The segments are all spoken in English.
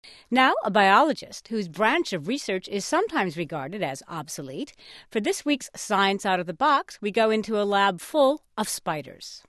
Now, a biologist whose branch of research is sometimes regarded as obsolete. For this week's Science Out of the Box, we go into a lab full of spiders.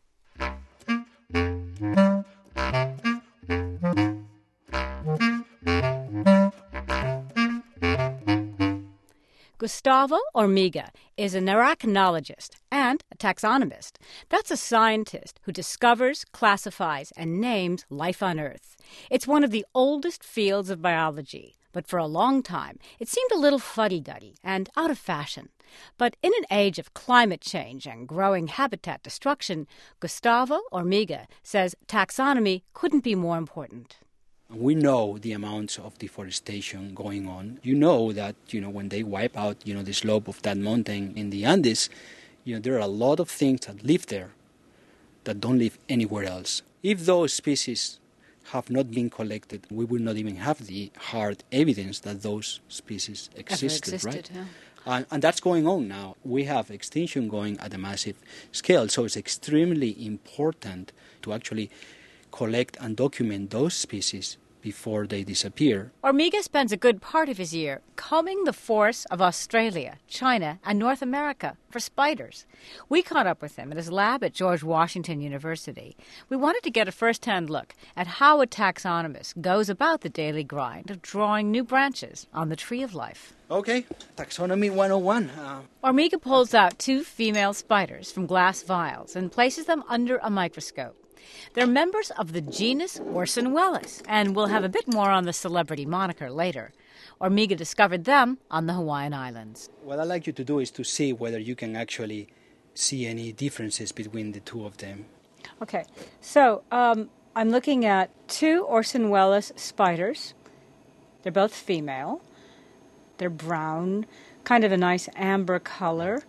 Gustavo Hormiga is an arachnologist and a taxonomist. That's a scientist who discovers, classifies, and names life on Earth. It's one of the oldest fields of biology, but for a long time it seemed a little fuddy-duddy and out of fashion. But in an age of climate change and growing habitat destruction, Gustavo Hormiga says taxonomy couldn't be more important. We know the amounts of deforestation going on. You know that, when they wipe out, the slope of that mountain in the Andes, there are a lot of things that live there that don't live anywhere else. If those species have not been collected, we will not even have the hard evidence that those species existed, right? Yeah. And that's going on now. We have extinction going at a massive scale, so it's extremely important to actually collect and document those species before they disappear. Hormiga spends a good part of his year combing the forests of Australia, China, and North America for spiders. We caught up with him at his lab at George Washington University. We wanted to get a first-hand look at how a taxonomist goes about the daily grind of drawing new branches on the tree of life. Okay, Taxonomy 101. Hormiga pulls out 2 female spiders from glass vials and places them under a microscope. They're members of the genus Orson-Welles, and we'll have a bit more on the celebrity moniker later. Hormiga discovered them on the Hawaiian Islands. What I'd like you to do is to see whether you can actually see any differences between the two of them. Okay, so I'm looking at 2 Orson-Welles spiders. They're both female. They're brown, kind of a nice amber color,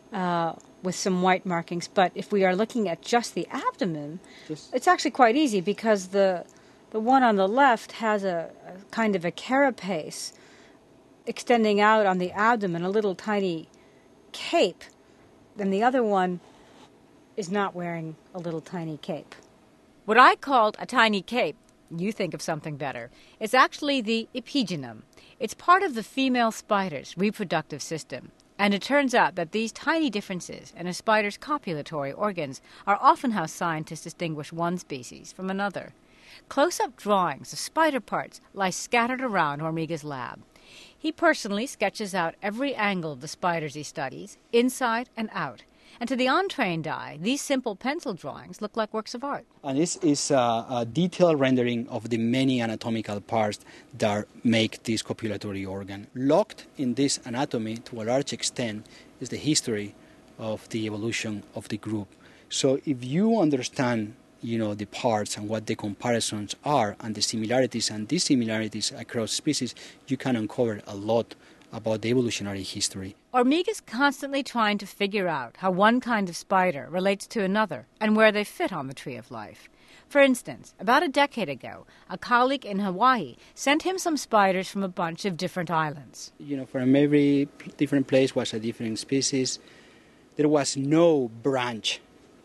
with some white markings. But if we are looking at just the abdomen, it's actually quite easy because the one on the left has a kind of a carapace extending out on the abdomen, a little tiny cape. Then the other one is not wearing a little tiny cape. What I called a tiny cape, you think of something better. It's actually the epigenum. It's part of the female spider's reproductive system. And it turns out that these tiny differences in a spider's copulatory organs are often how scientists distinguish one species from another. Close-up drawings of spider parts lie scattered around Hormiga's lab. He personally sketches out every angle of the spiders he studies, inside and out. And to the untrained eye, these simple pencil drawings look like works of art. And this is a detailed rendering of the many anatomical parts that make this copulatory organ. Locked in this anatomy, to a large extent, is the history of the evolution of the group. So if you understand, the parts and what the comparisons are and the similarities and dissimilarities across species, you can uncover a lot about the evolutionary history. Hormiga's constantly trying to figure out how one kind of spider relates to another and where they fit on the tree of life. For instance, about a decade ago, a colleague in Hawaii sent him some spiders from a bunch of different islands. From every different place was a different species. There was no branch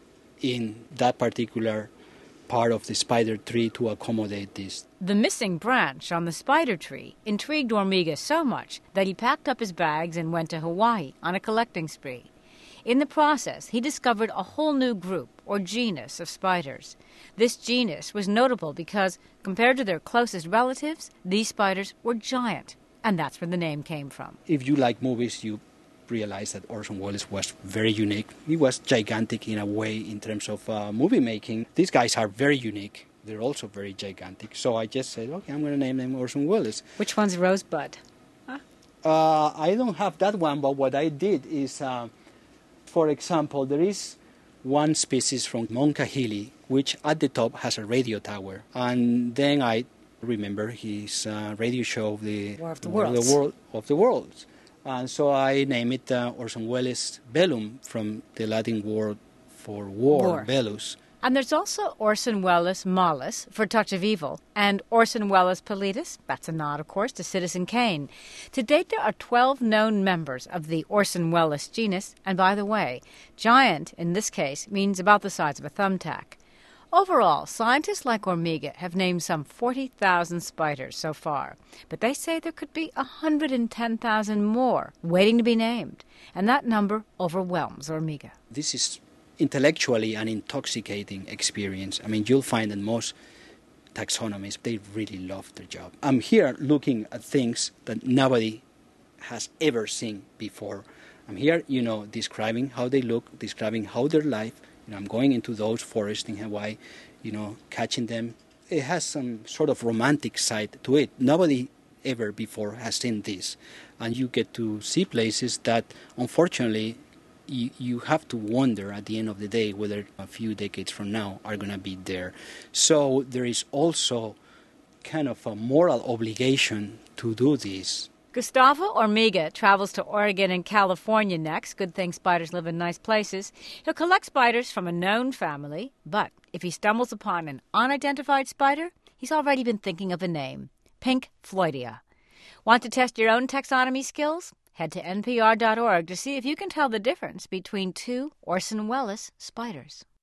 in that particular part of the spider tree to accommodate this. The missing branch on the spider tree intrigued Hormiga so much that he packed up his bags and went to Hawaii on a collecting spree. In the process, he discovered a whole new group, or genus, of spiders. This genus was notable because, compared to their closest relatives, these spiders were giant, and that's where the name came from. If you like movies, you realize that Orson Welles was very unique. He was gigantic in a way in terms of movie making. These guys are very unique. They're also very gigantic. So I just said, okay, I'm going to name them Orson Welles. Which one's Rosebud? I don't have that one, but what I did is, for example, there is one species from Monkahili, which at the top has a radio tower. And then I remember his radio show of the War of the Worlds. And so I named it Orson Welles Bellum, from the Latin word for war. Bellus. And there's also Orson Welles Mollis for Touch of Evil, and Orson Welles Pallidus, that's a nod, of course, to Citizen Kane. To date, there are 12 known members of the Orson Welles genus, and by the way, giant, in this case, means about the size of a thumbtack. Overall, scientists like Hormiga have named some 40,000 spiders so far, but they say there could be 110,000 more waiting to be named, and that number overwhelms Hormiga. This is intellectually an intoxicating experience. I mean, you'll find that most taxonomists, they really love their job. I'm here looking at things that nobody has ever seen before. I'm here, describing how they look, describing how their life. I'm going into those forests in Hawaii, catching them. It has some sort of romantic side to it. Nobody ever before has seen this. And you get to see places that, unfortunately, you have to wonder at the end of the day whether a few decades from now are going to be there. So there is also kind of a moral obligation to do this. Gustavo Hormiga travels to Oregon and California next. Good thing spiders live in nice places. He'll collect spiders from a known family, but if he stumbles upon an unidentified spider, he's already been thinking of a name, Pink Floydia. Want to test your own taxonomy skills? Head to npr.org to see if you can tell the difference between two Orson Welles spiders.